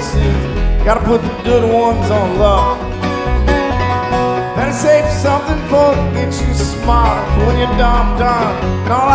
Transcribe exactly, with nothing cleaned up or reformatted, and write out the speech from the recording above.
choices. Gotta put the good ones on luck. Better save something for to get you smarter when you're done, done. And all